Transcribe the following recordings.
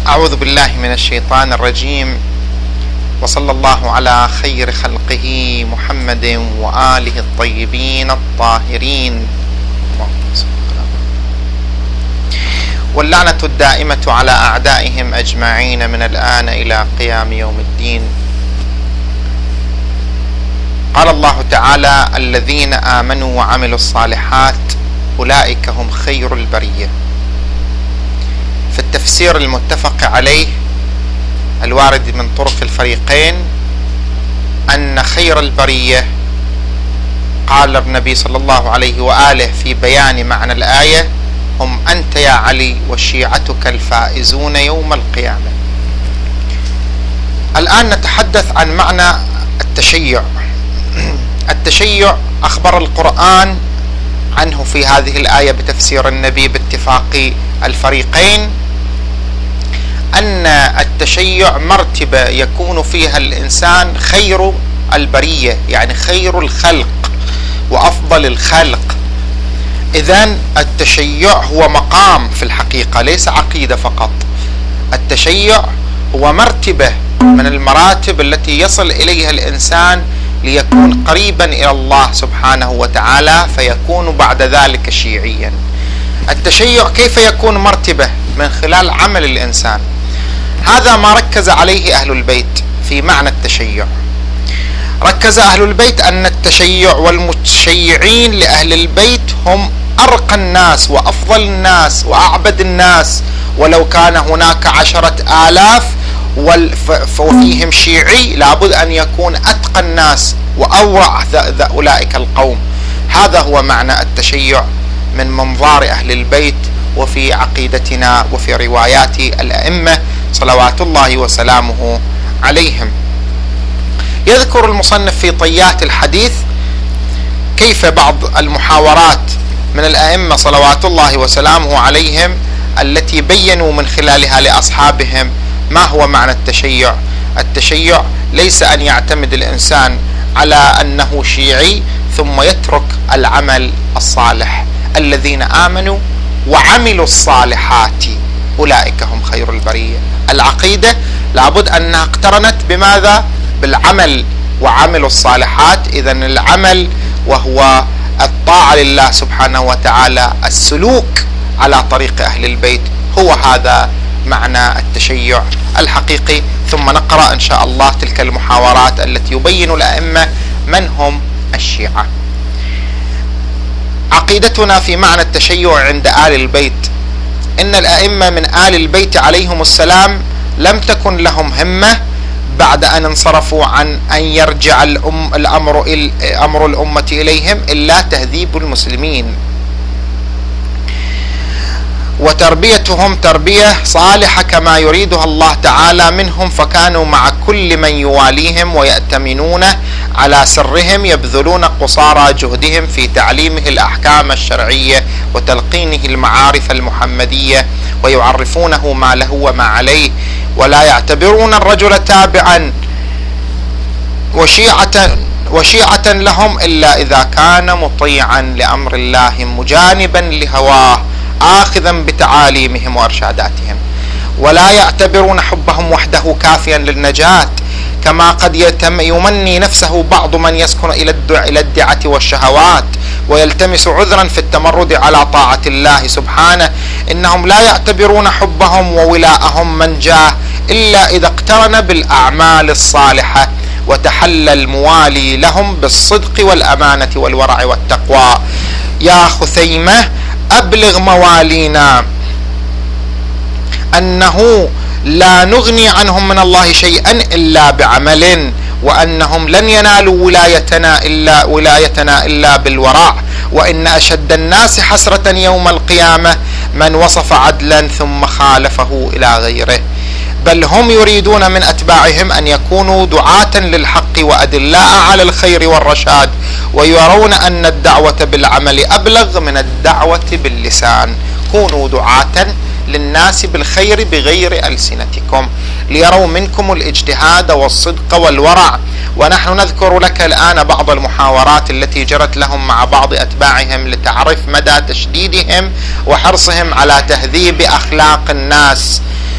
أعوذ بالله من الشيطان الرجيم، وصلى الله على خير خلقه محمد وآله الطيبين الطاهرين، واللعنة الدائمة على أعدائهم أجمعين من الآن إلى قيام يوم الدين. قال الله تعالى: الذين آمنوا وعملوا الصالحات أولئك هم خير البرية. في التفسير المتفق عليه الوارد من طرق الفريقين أن خير البرية، قال النبي صلى الله عليه وآله في بيان معنى الآية: هم أنت يا علي وشيعتك الفائزون يوم القيامة. الآن نتحدث عن معنى التشيع. التشيع أخبر القرآن عنه في هذه الآية بتفسير النبي باتفاق الفريقين أن التشيع مرتبة يكون فيها الإنسان خير البرية، يعني خير الخلق وأفضل الخلق. إذن التشيع هو مقام في الحقيقة، ليس عقيدة فقط. التشيع هو مرتبة من المراتب التي يصل إليها الإنسان ليكون قريبا إلى الله سبحانه وتعالى، فيكون بعد ذلك شيعيا. التشيع كيف يكون مرتبة؟ من خلال عمل الإنسان. هذا ما ركز عليه أهل البيت في معنى التشيع. ركز أهل البيت أن التشيع والمتشيعين لأهل البيت هم أرقى الناس وأفضل الناس وأعبد الناس، ولو كان هناك 10,000 وفيهم شيعي لابد أن يكون أتقى الناس وأورع أولئك القوم. هذا هو معنى التشيع من منظار أهل البيت وفي عقيدتنا وفي روايات الأئمة صلوات الله وسلامه عليهم. يذكر المصنف في طيات الحديث كيف بعض المحاورات من الأئمة صلوات الله وسلامه عليهم التي بينوا من خلالها لأصحابهم ما هو معنى التشيع. التشيع ليس أن يعتمد الإنسان على أنه شيعي ثم يترك العمل الصالح. الذين آمنوا وعملوا الصالحات أولئك هم خير البرية. العقيدة لابد أنها اقترنت بماذا؟ بالعمل وعملوا الصالحات. إذن العمل وهو الطاعة لله سبحانه وتعالى، السلوك على طريق أهل البيت، هو هذا معنى التشيع الحقيقي. ثم نقرأ إن شاء الله تلك المحاورات التي يبين الأئمة من هم الشيعة. عقيدتنا في معنى التشيع عند آل البيت: إن الأئمة من آل البيت عليهم السلام لم تكن لهم همة بعد أن انصرفوا عن أن يرجع أمر الأمة إليهم إلا تهذيب المسلمين وتربيتهم تربية صالحة كما يريدها الله تعالى منهم، فكانوا مع كل من يواليهم ويأتمنونه على سرهم يبذلون قصارى جهدهم في تعليمه الأحكام الشرعية وتلقينه المعارف المحمدية، ويعرفونه ما له وما عليه، ولا يعتبرون الرجل تابعا وشيعة لهم إلا إذا كان مطيعا لأمر الله مجانبا لهواه آخذا بتعاليمهم وإرشاداتهم، ولا يعتبرون حبهم وحده كافيا للنجاة، كما قد يمني نفسه بعض من يسكن إلى الدعة والشهوات ويلتمس عذرا في التمرد على طاعة الله سبحانه. إنهم لا يعتبرون حبهم وولاءهم منجاه إلا إذا اقترن بالأعمال الصالحة وتحلى الموالي لهم بالصدق والأمانة والورع والتقوى. يا خثيمة أبلغ موالينا أنه لا نغني عنهم من الله شيئا إلا بعمل، وأنهم لن ينالوا ولايتنا إلا بالورع، وإن أشد الناس حسرة يوم القيامة من وصف عدلا ثم خالفه إلى غيره، بل هم يريدون من أتباعهم أن يكونوا دعاة للحق وأدلاء على الخير والرشاد، ويرون أن الدعوة بالعمل أبلغ من الدعوة باللسان. كونوا دعاة للناس بالخير بغير ألسنتكم ليروا منكم الاجتهاد والصدق والورع. ونحن نذكر لك الآن بعض المحاورات التي جرت لهم مع بعض أتباعهم لتعرف مدى تشديدهم وحرصهم على تهذيب أخلاق الناس.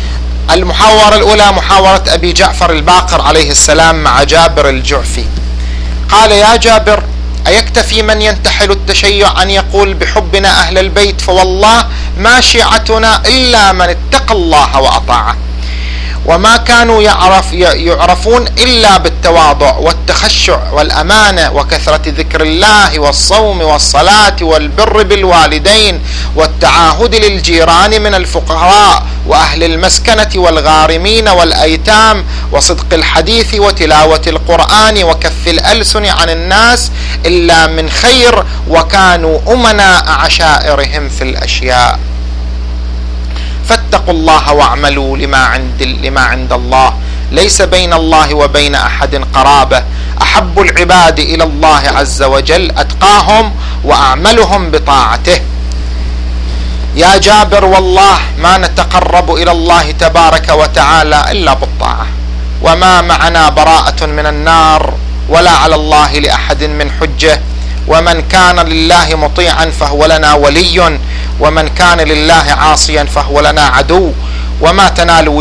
المحاورة الأولى محاورة أبي جعفر الباقر عليه السلام مع جابر الجعفي. قال: يا جابر، أيكتفي من ينتحل التشيع أن يقول بحبنا أهل البيت؟ فوالله ما شيعتنا إلا من اتقى الله وأطاعه، وما كانوا يعرفون إلا بالتواضع والتخشع والأمانة وكثرة ذكر الله والصوم والصلاة والبر بالوالدين والتعاهد للجيران من الفقراء وأهل المسكنة والغارمين والأيتام وصدق الحديث وتلاوة القرآن وكف الألسن عن الناس إلا من خير، وكانوا أمناء عشائرهم في الأشياء. فاتقوا الله واعملوا لما عند الله، ليس بين الله وبين أحد قرابة، أحب العباد إلى الله عز وجل أتقاهم وأعملهم بطاعته. يا جابر، والله ما نتقرب إلى الله تبارك وتعالى إلا بالطاعة، وما معنا براءة من النار ولا على الله لأحد من حجة، ومن كان لله مطيعا فهو لنا ولي، ومن كان لله عاصيا فهو لنا عدو، وما تنال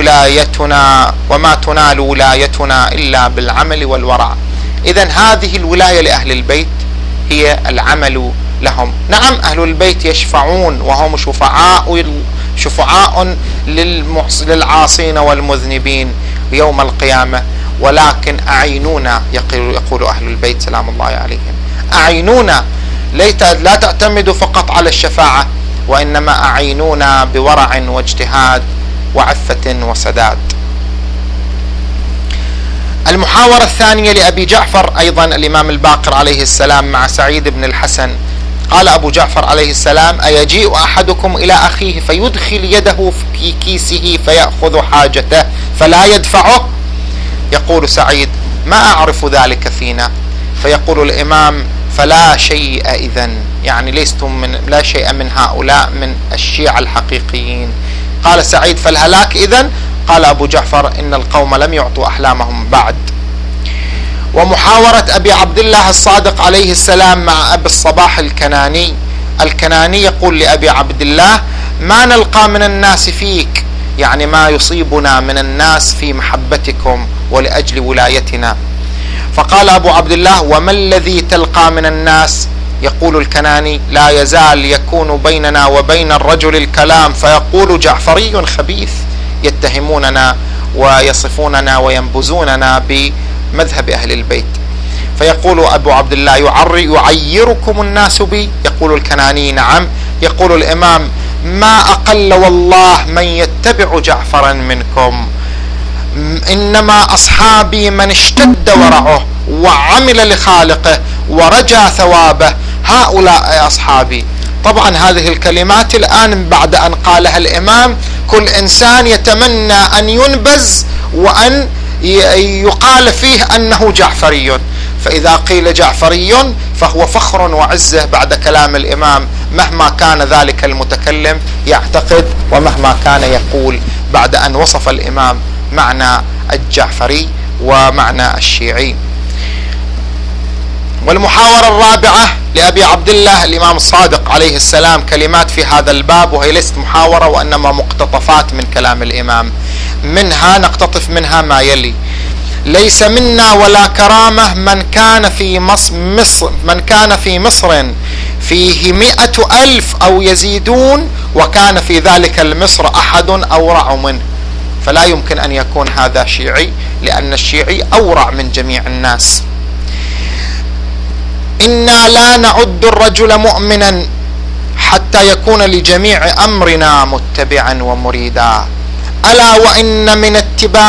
ولايتنا إلا بالعمل والورع. إذن هذه الولاية لأهل البيت هي العمل لهم. نعم، أهل البيت يشفعون وهم شفعاء للعاصين والمذنبين يوم القيامة، ولكن أعينونا، يقول أهل البيت سلام الله عليهم، أعينونا، لا تعتمدوا فقط على الشفاعة، وإنما أعينونا بورع واجتهاد وعفة وسداد. المحاورة الثانية لأبي جعفر أيضا الإمام الباقر عليه السلام مع سعيد بن الحسن. قال أبو جعفر عليه السلام: أيجيء أحدكم إلى أخيه فيدخل يده في كيسه فيأخذ حاجته فلا يدفعه؟ يقول سعيد: ما أعرف ذلك فينا. فيقول الإمام: فلا شيء إذن، يعني لا شيء من هؤلاء من الشيعة الحقيقيين. قال سعيد: فالهلاك إذن؟ قال أبو جعفر: إن القوم لم يعطوا أحلامهم بعد. ومحاورة أبي عبد الله الصادق عليه السلام مع أبي الصباح الكناني يقول لأبي عبد الله: ما نلقى من الناس فيك، يعني ما يصيبنا من الناس في محبتكم ولأجل ولايتنا. فقال أبو عبد الله: وما الذي تلقى من الناس؟ يقول الكناني: لا يزال يكون بيننا وبين الرجل الكلام، فيقول: جعفري خبيث، يتهموننا ويصفوننا وينبذوننا بمذهب أهل البيت. فيقول أبو عبد الله: يعيركم الناس بي؟ يقول الكناني: نعم. يقول الإمام: ما أقل والله من يتبع جعفرا منكم، إنما أصحابي من اشتد ورعه وعمل لخالقه ورجى ثوابه، هؤلاء أصحابي. طبعا هذه الكلمات الآن بعد أن قالها الإمام كل إنسان يتمنى أن ينبذ وأن يقال فيه أنه جعفري، فإذا قيل جعفري فهو فخر وعزة بعد كلام الإمام، مهما كان ذلك المتكلم يعتقد ومهما كان يقول، بعد أن وصف الإمام معنى الجعفري ومعنى الشيعي. والمحاورة الرابعة لأبي عبد الله الإمام الصادق عليه السلام كلمات في هذا الباب، وهي ليست محاورة وإنما مقتطفات من كلام الإمام. نقتطف منها ما يلي: ليس منا ولا كرامة من كان في مصر فيه 100,000 أو يزيدون، وكان في ذلك المصر أحد أورع منه. فلا يمكن أن يكون هذا شيعي، لأن الشيعي أورع من جميع الناس. إنا لا نعد الرجل مؤمنا حتى يكون لجميع أمرنا متبعا ومريدا، ألا وإن من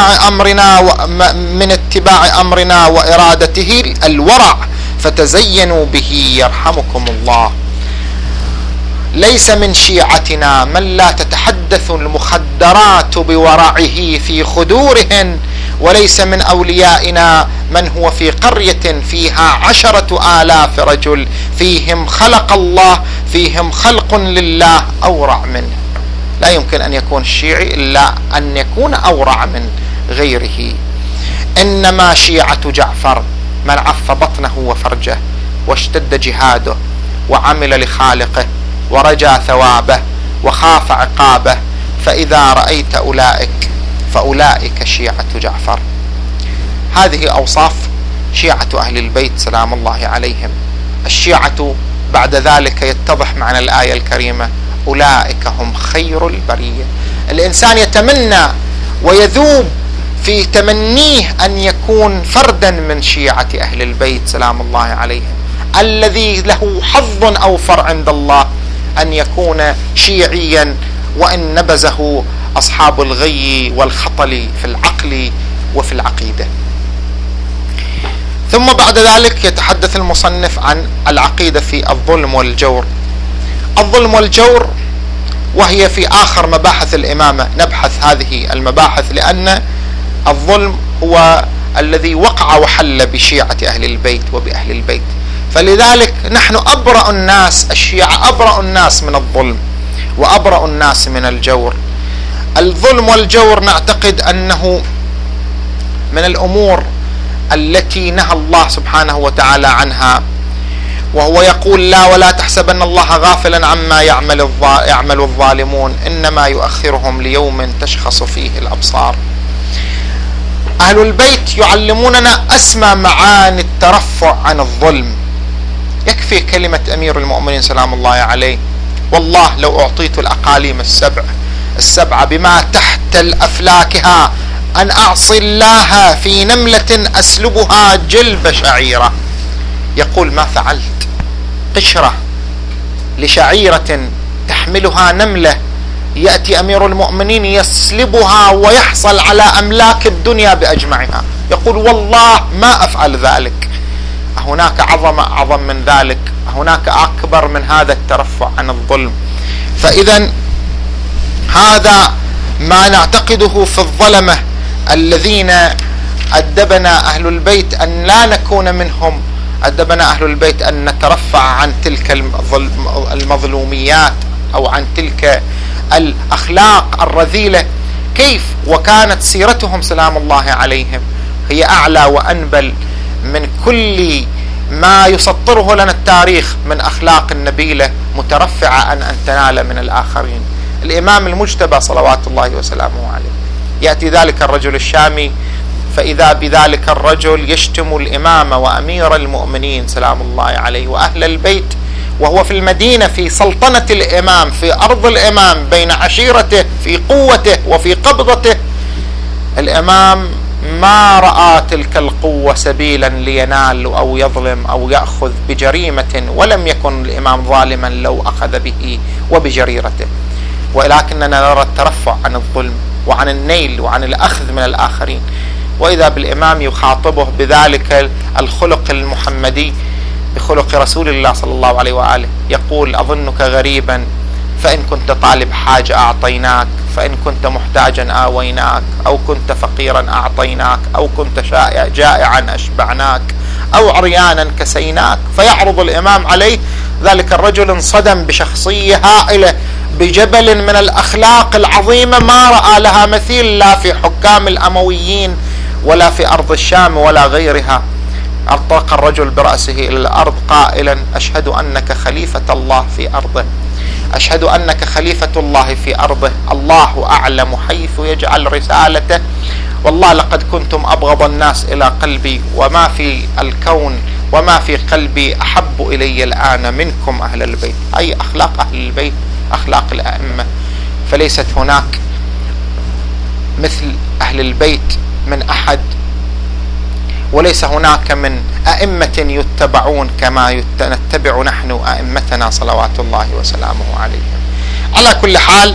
اتباع أمرنا وإرادته الورع، فتزينوا به يرحمكم الله. ليس من شيعتنا من لا تتحدث المخدرات بورعه في خدورهن، وليس من أوليائنا من هو في قرية فيها 10,000 رجل فيهم خلق الله، فيهم خلق لله أورع منه. لا يمكن أن يكون الشيعي إلا أن يكون أورع من غيره. إنما شيعة جعفر من عف بطنه وفرجه واشتد جهاده وعمل لخالقه ورجى ثوابه وخاف عقابه. فإذا رأيت أولئك فأولئك شيعة جعفر. هذه أوصاف شيعة أهل البيت سلام الله عليهم. الشيعة بعد ذلك يتضح معنى الآية الكريمة: أولئك هم خير البرية. الإنسان يتمنى ويذوب في تمنيه أن يكون فردا من شيعة أهل البيت سلام الله عليهم، الذي له حظ أوفر عند الله أن يكون شيعيا وإن نبذه أصحاب الغي والخطل في العقل وفي العقيدة. ثم بعد ذلك يتحدث المصنف عن العقيدة في الظلم والجور. الظلم والجور وهي في آخر مباحث الإمامة. نبحث هذه المباحث لأن الظلم هو الذي وقع وحل بشيعة أهل البيت وبأهل البيت، فلذلك نحن أبرأ الناس، الشيعة أبرأ الناس من الظلم وأبرأ الناس من الجور. الظلم والجور نعتقد أنه من الأمور التي نهى الله سبحانه وتعالى عنها، وهو يقول: لا ولا تحسبن الله غافلا عما يعمل الظالمون إنما يؤخرهم ليوم تشخص فيه الأبصار. أهل البيت يعلموننا أسمى معاني الترفع عن الظلم. يكفي كلمة أمير المؤمنين سلام الله عليه: والله لو أعطيت الأقاليم السبعة بما تحت الأفلاكها أن أعصي الله في نملة أسلبها جلب شعيرة. يقول: ما فعلت قشرة لشعيرة تحملها نملة، يأتي أمير المؤمنين يسلبها ويحصل على أملاك الدنيا بأجمعها، يقول: والله ما أفعل ذلك. هناك عظمة أعظم من ذلك، هناك أكبر من هذا الترفع عن الظلم. فإذا هذا ما نعتقده في الظلمة الذين أدبنا أهل البيت أن لا نكون منهم. أدبنا أهل البيت أن نترفع عن تلك المظلوميات أو عن تلك الأخلاق الرذيلة. كيف وكانت سيرتهم سلام الله عليهم هي أعلى وأنبل من كل ما يسطره لنا التاريخ من أخلاق النبيلة، مترفعة أن تنال من الآخرين. الإمام المجتبى صلوات الله وسلامه عليه، يأتي ذلك الرجل الشامي فإذا بذلك الرجل يشتم الإمام وأمير المؤمنين سلام الله عليه وأهل البيت، وهو في المدينة في سلطنة الإمام، في أرض الإمام، بين عشيرته، في قوته وفي قبضته. الإمام ما رأى تلك القوة سبيلا لينال أو يظلم أو يأخذ بجريمة، ولم يكن الإمام ظالما لو أخذ به وبجريرته، ولكننا نرى الترفع عن الظلم وعن النيل وعن الأخذ من الآخرين. وإذا بالإمام يخاطبه بذلك الخلق المحمدي، بخلق رسول الله صلى الله عليه وآله، يقول: أظنك غريبا فإن كنت طالب حاجة أعطيناك، فإن كنت محتاجا آويناك، أو كنت فقيرا أعطيناك، أو كنت جائعا أشبعناك، أو عريانا كسيناك. فيعرض الإمام عليه ذلك الرجل انصدم بشخصية هائلة، بجبل من الأخلاق العظيمة ما رأى لها مثيل، لا في حكام الأمويين ولا في أرض الشام ولا غيرها. أطلق الرجل برأسه إلى الأرض قائلا: أشهد أنك خليفة الله في أرضه، أشهد أنك خليفة الله في أرضه، الله أعلم حيث يجعل رسالته، والله لقد كنتم أبغض الناس إلى قلبي، وما في الكون وما في قلبي أحب إلي الآن منكم أهل البيت. أي أخلاق أهل البيت أخلاق الأئمة، فليست هناك مثل أهل البيت من أحد، وليس هناك من أئمة يتبعون كما نتبع نحن أئمتنا صلوات الله وسلامه عليهم. على كل حال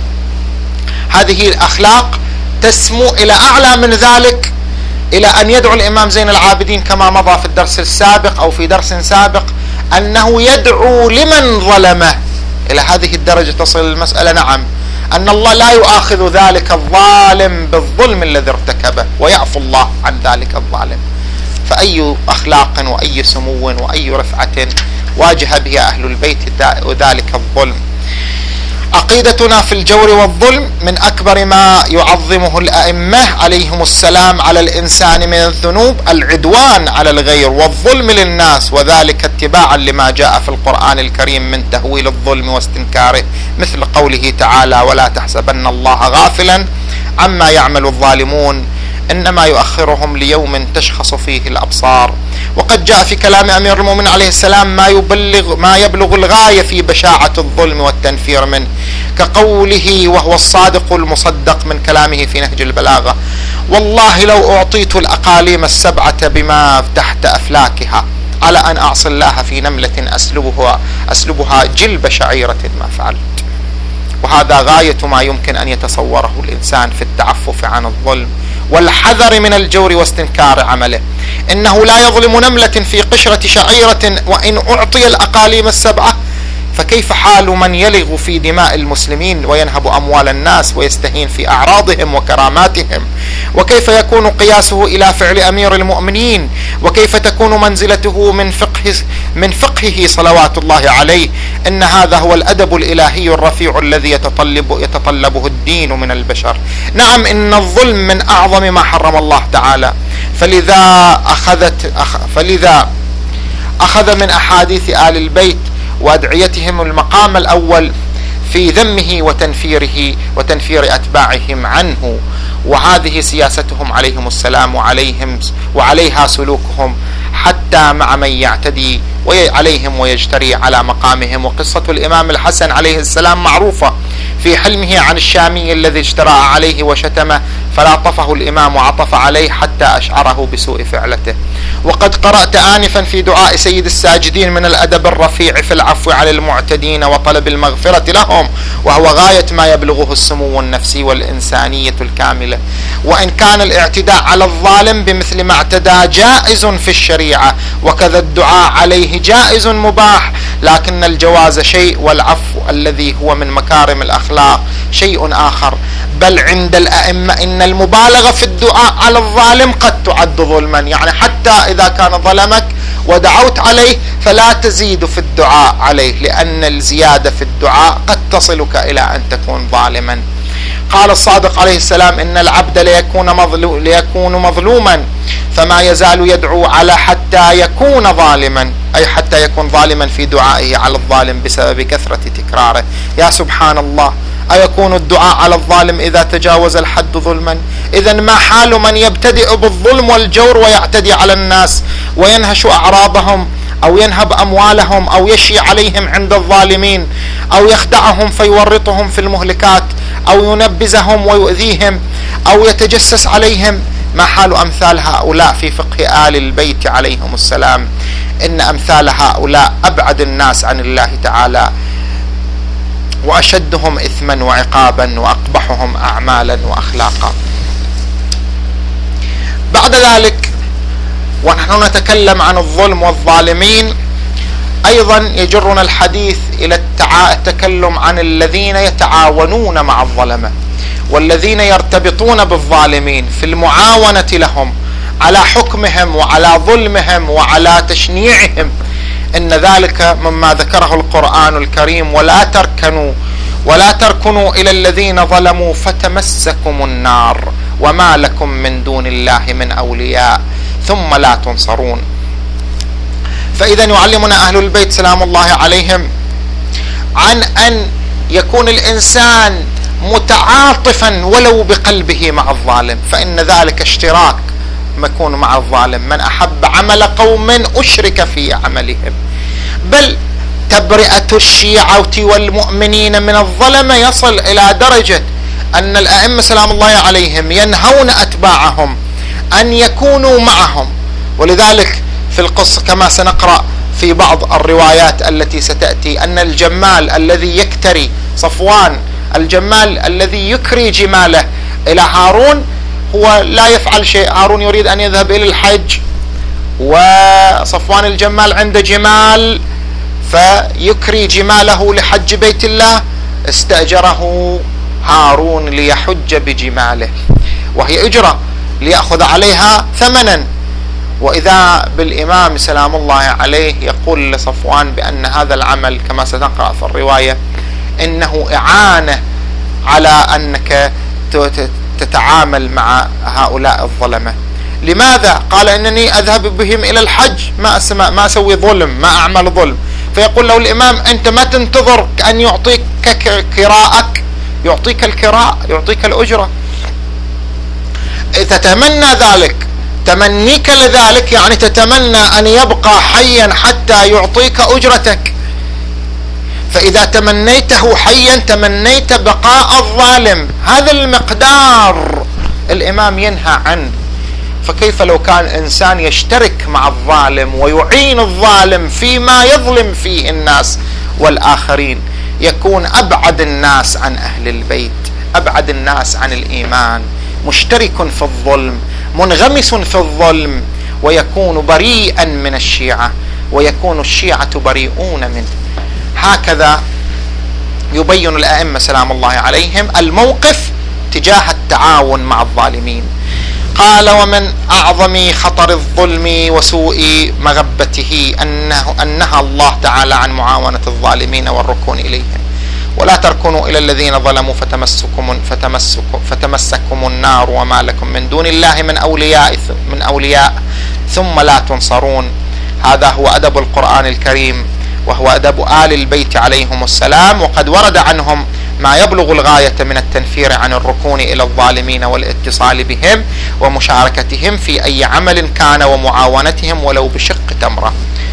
هذه الأخلاق تسمو إلى أعلى من ذلك، إلى أن يدعو الإمام زين العابدين كما مضى في الدرس السابق أو في درس سابق أنه يدعو لمن ظلمه. إلى هذه الدرجة تصل المسألة، نعم، أن الله لا يؤاخذ ذلك الظالم بالظلم الذي ارتكبه، ويعفو الله عن ذلك الظالم. فأي أخلاق وأي سمو وأي رفعة واجه بها أهل البيت وذلك الظلم. عقيدتنا في الجور والظلم من أكبر ما يعظمه الأئمة عليهم السلام على الإنسان من الذنوب العدوان على الغير والظلم للناس، وذلك اتباعا لما جاء في القرآن الكريم من تهويل الظلم واستنكاره، مثل قوله تعالى: ولا تحسبن الله غافلا عما يعمل الظالمون، إنما يؤخرهم ليوم تشخص فيه الأبصار. وقد جاء في كلام أمير المؤمنين عليه السلام ما يبلغ الغاية في بشاعة الظلم والتنفير منه، كقوله وهو الصادق المصدق من كلامه في نهج البلاغة: والله لو أعطيت الأقاليم السبعة بما تحت أفلاكها على أن أعصي الله في نملة أسلبها جلب شعيرة ما فعلت. وهذا غاية ما يمكن أن يتصوره الإنسان في التعفف عن الظلم والحذر من الجور واستنكار عمله. إنه لا يظلم نملة في قشرة شعيرة وإن أعطي الأقاليم السبعة، فكيف حال من يلغ في دماء المسلمين وينهب أموال الناس ويستهين في أعراضهم وكراماتهم؟ وكيف يكون قياسه إلى فعل أمير المؤمنين؟ وكيف تكون منزلته من فقهه صلوات الله عليه؟ إن هذا هو الأدب الإلهي الرفيع الذي يتطلبه الدين من البشر. نعم، إن الظلم من أعظم ما حرم الله تعالى، فلذا أخذ من أحاديث آل البيت وأدعيتهم المقام الأول في ذمه وتنفير أتباعهم عنه. وهذه سياستهم عليهم السلام وعليها سلوكهم حتى مع من يعتدي عليهم ويجتري على مقامهم. وقصة الإمام الحسن عليه السلام معروفة في حلمه عن الشامي الذي اجترأ عليه وشتمه، فلاطفه الإمام وعطف عليه حتى أشعره بسوء فعلته. وقد قرأت آنفا في دعاء سيد الساجدين من الأدب الرفيع في العفو على المعتدين وطلب المغفرة لهم، وهو غاية ما يبلغه السمو النفسي والإنسانية الكاملة. وإن كان الاعتداء على الظالم بمثل ما اعتدى جائز في الشريعة، وكذا الدعاء عليه جائز مباح، لكن الجواز شيء والعفو الذي هو من مكارم الأخلاق شيء آخر. بل عند الأئمة إن المبالغة في الدعاء على الظالم قد تعد ظلما، يعني حتى إذا كان ظلمك ودعوت عليه فلا تزيد في الدعاء عليه، لأن الزيادة في الدعاء قد تصلك إلى أن تكون ظالما. قال الصادق عليه السلام: إن العبد ليكون مظلوما فما يزال يدعو على حتى يكون ظالما، أي حتى يكون ظالما في دعائه على الظالم بسبب كثرة تكراره. يا سبحان الله، أيكون الدعاء على الظالم إذا تجاوز الحد ظلما؟ إذا ما حال من يبتدئ بالظلم والجور ويعتدي على الناس وينهش أعراضهم أو ينهب أموالهم أو يشي عليهم عند الظالمين أو يخدعهم فيورطهم في المهلكات أو ينبزهم ويؤذيهم أو يتجسس عليهم؟ ما حال أمثال هؤلاء في فقه آل البيت عليهم السلام؟ إن أمثال هؤلاء أبعد الناس عن الله تعالى، وأشدهم إثما وعقابا، وأقبحهم أعمالا وأخلاقا. بعد ذلك ونحن نتكلم عن الظلم والظالمين، أيضا يجرنا الحديث إلى التكلم عن الذين يتعاونون مع الظلمة والذين يرتبطون بالظالمين في المعاونة لهم على حكمهم وعلى ظلمهم وعلى تشنيعهم. إن ذلك مما ذكره القرآن الكريم: ولا تركنوا إلى الذين ظلموا فتمسكم النار وما لكم من دون الله من أولياء ثم لا تنصرون. فإذا يعلمنا أهل البيت سلام الله عليهم عن أن يكون الإنسان متعاطفا ولو بقلبه مع الظالم، فإن ذلك اشتراك يكون مع الظالم. من أحب عمل قوم أشرك في عملهم. بل تبرئة الشيعة والمؤمنين من الظلمة يصل إلى درجة أن الأئمة سلام الله عليهم ينهون أتباعهم أن يكونوا معهم. ولذلك في القصة كما سنقرأ في بعض الروايات التي ستأتي أن الجمال الذي يكتري صفوان، الجمال الذي يكري جماله إلى هارون، هو لا يفعل شيء. هارون يريد أن يذهب إلى الحج وصفوان الجمال عنده جمال فيكري جماله لحج بيت الله، استأجره هارون ليحج بجماله، وهي أجرة ليأخذ عليها ثمنا. وإذا بالإمام سلام الله عليه يقول لصفوان بأن هذا العمل كما سنقرأ في الرواية إنه إعانة على أنك تتعامل مع هؤلاء الظلمة. لماذا؟ قال إنني أذهب بهم إلى الحج، ما أسوي ظلم، ما أعمل ظلم. فيقول له الإمام: أنت ما تنتظر أن يعطيك كراءك، يعطيك الكراء، يعطيك الأجرة. تتمنى ذلك، تمنيك لذلك يعني تتمنى أن يبقى حيا حتى يعطيك أجرتك، فإذا تمنيته حيا تمنيت بقاء الظالم. هذا المقدار الإمام ينهى عنه. فكيف لو كان إنسان يشترك مع الظالم ويعين الظالم فيما يظلم فيه الناس والآخرين، يكون أبعد الناس عن أهل البيت، أبعد الناس عن الإيمان، مشترك في الظلم، منغمس في الظلم، ويكون بريئا من الشيعة، ويكون الشيعة بريئون منه. هكذا يبين الأئمة سلام الله عليهم الموقف تجاه التعاون مع الظالمين. قال: ومن أعظم خطر الظلم وسوء مغبته أنها الله تعالى عن معاونة الظالمين والركون إليهم، ولا تركنوا إلى الذين ظلموا فتمسكم النار وما لكم من دون الله من أولياء ثم لا تنصرون. هذا هو أدب القرآن الكريم، وهو أدب آل البيت عليهم السلام، وقد ورد عنهم ما يبلغ الغاية من التنفير عن الركون إلى الظالمين والاتصال بهم ومشاركتهم في أي عمل كان ومعاونتهم ولو بشق تمرة.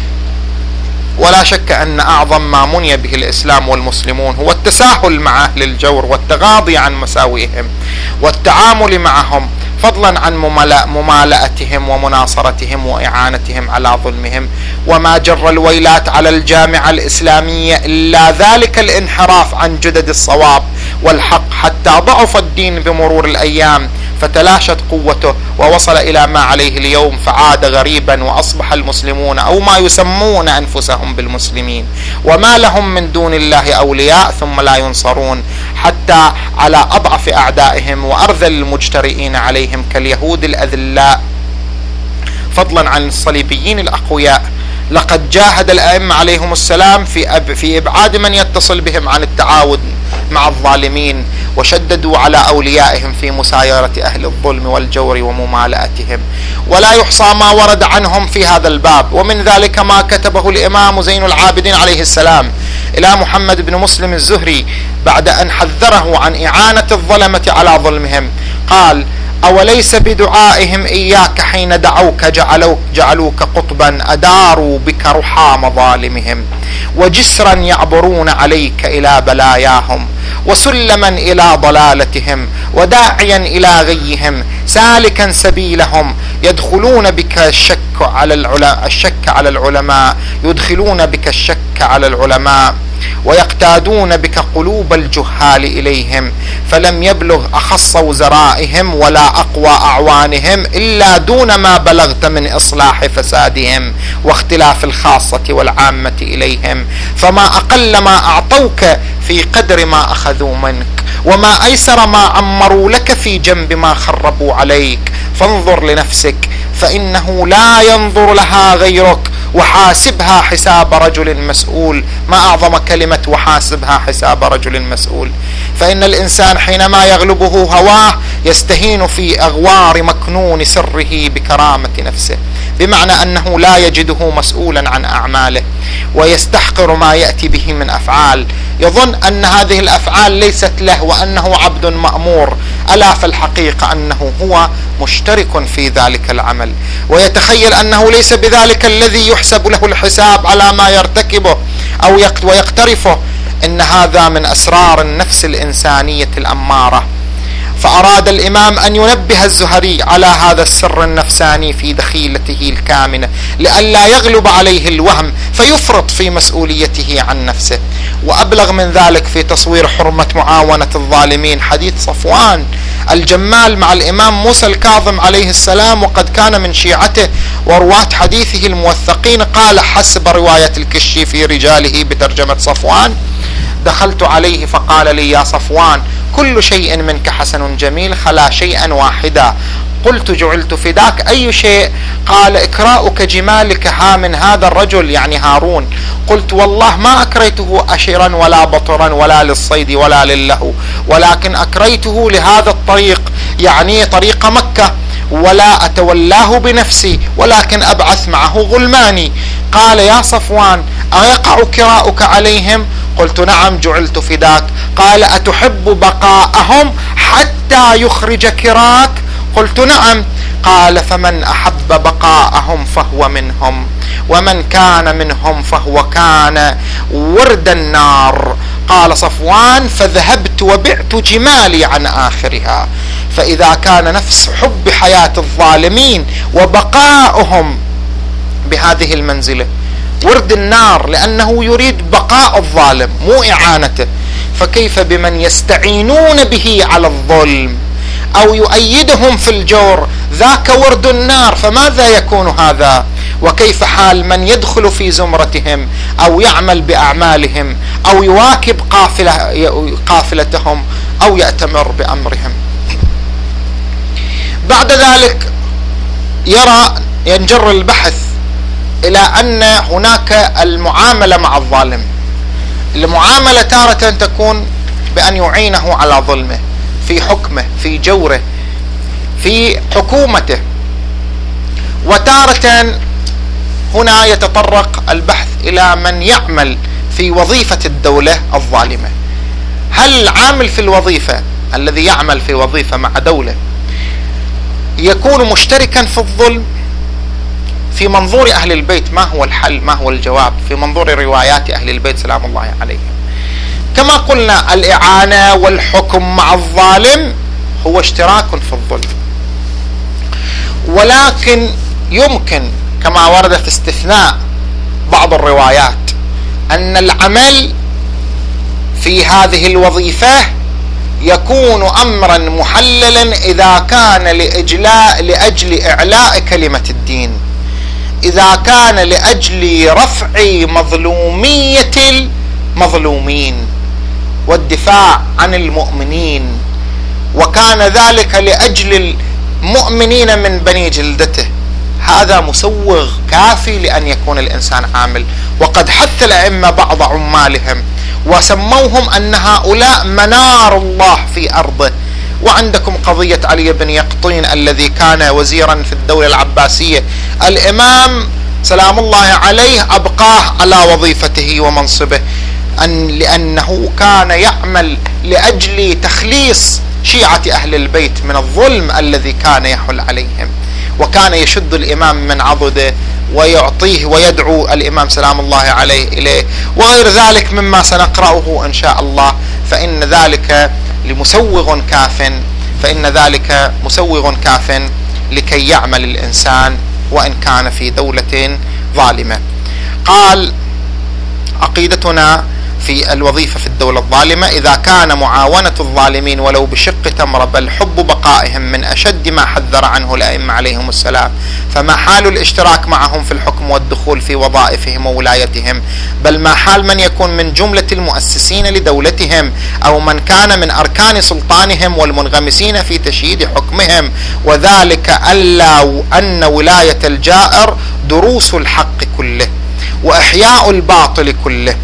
ولا شك أن أعظم ما مني به الإسلام والمسلمون هو التساهل مع أهل الجور والتغاضي عن مساوئهم والتعامل معهم، فضلا عن ممالأتهم ومناصرتهم وإعانتهم على ظلمهم. وما جر الويلات على الجامعة الإسلامية إلا ذلك الانحراف عن جدد الصواب والحق، حتى ضعف الدين بمرور الأيام فتلاشت قوته ووصل إلى ما عليه اليوم، فعاد غريبا وأصبح المسلمون أو ما يسمون أنفسهم بالمسلمين وما لهم من دون الله أولياء ثم لا ينصرون، حتى على أضعف أعدائهم وأرذل المجترئين عليهم كاليهود الأذلاء، فضلا عن الصليبيين الأقوياء. لقد جاهد الأئمة عليهم السلام في إبعاد من يتصل بهم عن التعاون مع الظالمين، وشددوا على أوليائهم في مسايرة أهل الظلم والجور وممالأتهم. ولا يحصى ما ورد عنهم في هذا الباب، ومن ذلك ما كتبه الإمام زين العابدين عليه السلام إلى محمد بن مسلم الزهري بعد أن حذره عن إعانة الظلمة على ظلمهم. قال: أوليس بدعائهم إياك حين دعوك جعلوك قطبا أداروا بك رحام ظالمهم، وجسرا يعبرون عليك إلى بلاياهم، وسلما إلى ضلالتهم، وداعيا إلى غيهم، سالكا سبيلهم، يدخلون بك الشك على العلماء، يدخلون بك الشك على العلماء، ويقتادون بك قلوب الجهال إليهم، فلم يبلغ أخص وزرائهم ولا أقوى أعوانهم إلا دون ما بلغت من إصلاح فسادهم واختلاف الخاصة والعامة إليهم، فما أقل ما أعطوك في قدر ما أخذوا منك، وما أيسر ما عمروا لك في جنب ما خربوا عليك، فانظر لنفسك فإنه لا ينظر لها غيرك، وحاسبها حساب رجل مسؤول. ما أعظم كلمة وحاسبها حساب رجل مسؤول. فإن الإنسان حينما يغلبه هواه يستهين في أغوار مكنون سره بكرامة نفسه، بمعنى أنه لا يجده مسؤولا عن أعماله، ويستحقر ما يأتي به من أفعال، يظن أن هذه الأفعال ليست له وأنه عبد مأمور، ألا في الحقيقة أنه هو مشترك في ذلك العمل، ويتخيل أنه ليس بذلك الذي يحسب له الحساب على ما يرتكبه أو ويقترفه. إن هذا من أسرار النفس الإنسانية الأمارة. فأراد الإمام أن ينبه الزهري على هذا السر النفساني في دخيلته الكامنة، لئلا يغلب عليه الوهم فيفرط في مسؤوليته عن نفسه. وأبلغ من ذلك في تصوير حرمة معاونة الظالمين حديث صفوان الجمال مع الإمام موسى الكاظم عليه السلام، وقد كان من شيعته ورواة حديثه الموثقين. قال حسب رواية الكشي في رجاله بترجمة صفوان: دخلت عليه فقال لي: يا صفوان، كل شيء منك حسن جميل خلا شيئا واحدا. قلت: جعلت فداك، أي شيء؟ قال: إكراؤك جمالك ها من هذا الرجل، يعني هارون. قلت: والله ما أكريته أشرا ولا بطرا ولا للصيد ولا للهو، ولكن أكريته لهذا الطريق، يعني طريق مكة، ولا أتولاه بنفسي ولكن أبعث معه غلماني. قال: يا صفوان، أيقع كراؤك عليهم؟ قلت: نعم، جعلت فداك. قال: أتحب بقاءهم حتى يخرج كراك؟ قلت نعم. قال فمن أحب بقاءهم فهو منهم، ومن كان منهم فهو كان ورد النار. قال صفوان فذهبت وبعت جمالي عن آخرها. فإذا كان نفس حب حياة الظالمين وبقاؤهم بهذه المنزلة ورد النار لأنه يريد بقاء الظالم مو إعانته، فكيف بمن يستعينون به على الظلم أو يؤيدهم في الجور؟ ذاك ورد النار، فماذا يكون هذا؟ وكيف حال من يدخل في زمرتهم أو يعمل بأعمالهم أو يواكب قافلتهم أو يأتمر بأمرهم؟ بعد ذلك ينجر البحث إلى أن هناك المعاملة مع الظالم. المعاملة تارة تكون بأن يعينه على ظلمه، في حكمه، في جوره، في حكومته. وتارة هنا يتطرق البحث إلى من يعمل في وظيفة الدولة الظالمة. هل العامل في الوظيفة الذي يعمل في وظيفة مع دولة يكون مشتركا في الظلم؟ في منظور أهل البيت ما هو الحل؟ ما هو الجواب في منظور روايات أهل البيت سلام الله عليهم؟ كما قلنا الإعانة والحكم مع الظالم هو اشتراك في الظلم، ولكن يمكن كما ورد في استثناء بعض الروايات أن العمل في هذه الوظيفة يكون أمرا محللا إذا كان لأجل إعلاء كلمة الدين، إذا كان لأجل رفع مظلومية المظلومين والدفاع عن المؤمنين، وكان ذلك لأجل المؤمنين من بني جلدته، هذا مسوغ كافي لأن يكون الإنسان عامل. وقد حث الأئمة بعض عمالهم وسموهم أن هؤلاء منار الله في أرضه. وعندكم قضية علي بن يقطين الذي كان وزيرا في الدولة العباسية، الإمام سلام الله عليه أبقاه على وظيفته ومنصبه لأنه كان يعمل لأجل تخليص شيعة أهل البيت من الظلم الذي كان يحل عليهم، وكان يشد الإمام من عضده ويعطيه ويدعو الإمام سلام الله عليه إليه وغير ذلك مما سنقرأه إن شاء الله. فإن ذلك مسوغ كاف لكي يعمل الإنسان وإن كان في دولة ظالمة. قال عقيدتنا في الوظيفة في الدولة الظالمة: إذا كان معاونة الظالمين ولو بشق تمرة بل حب بقائهم من أشد ما حذر عنه الأئمة عليهم السلام، فما حال الاشتراك معهم في الحكم والدخول في وظائفهم وولايتهم؟ بل ما حال من يكون من جملة المؤسسين لدولتهم أو من كان من أركان سلطانهم والمنغمسين في تشييد حكمهم؟ وذلك أن ولاية الجائر دروس الحق كله وإحياء الباطل كله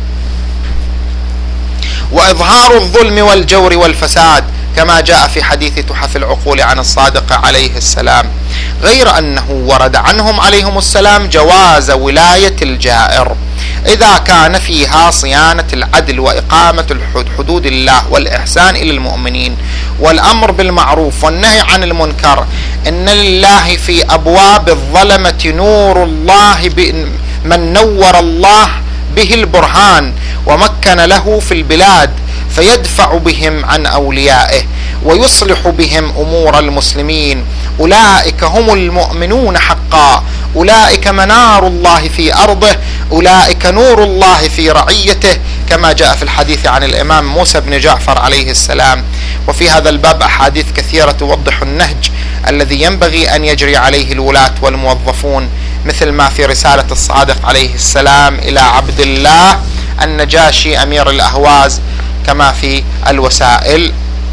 وإظهار الظلم والجور والفساد، كما جاء في حديث تحف العقول عن الصادق عليه السلام، غير أنه ورد عنهم عليهم السلام جواز ولاية الجائر إذا كان فيها صيانة العدل وإقامة حدود الله والإحسان إلى المؤمنين والأمر بالمعروف والنهي عن المنكر. إن لله في أبواب الظلمة نور الله من نور الله به البرهان ومكن له في البلاد، فيدفع بهم عن أوليائه ويصلح بهم أمور المسلمين. أولئك هم المؤمنون حقا، أولئك منار الله في أرضه، أولئك نور الله في رعيته، كما جاء في الحديث عن الإمام موسى بن جعفر عليه السلام. وفي هذا الباب أحاديث كثيرة توضح النهج الذي ينبغي أن يجري عليه الولاة والموظفون، مثل ما في رسالة الصادق عليه السلام إلى عبد الله النجاشي أمير الأهواز، كما في الوسائل.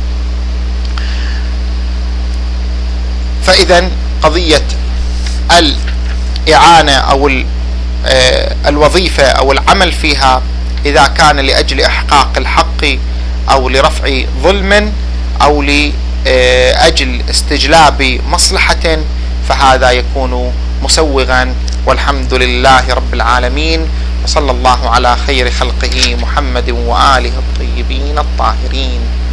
فإذا قضية الإعانة أو الوظيفة أو العمل فيها إذا كان لأجل إحقاق الحق أو لرفع ظلم أو لأجل استجلاب مصلحة، فهذا يكون مسوغا. والحمد لله رب العالمين، وصلى الله على خير خلقه محمد وآله الطيبين الطاهرين.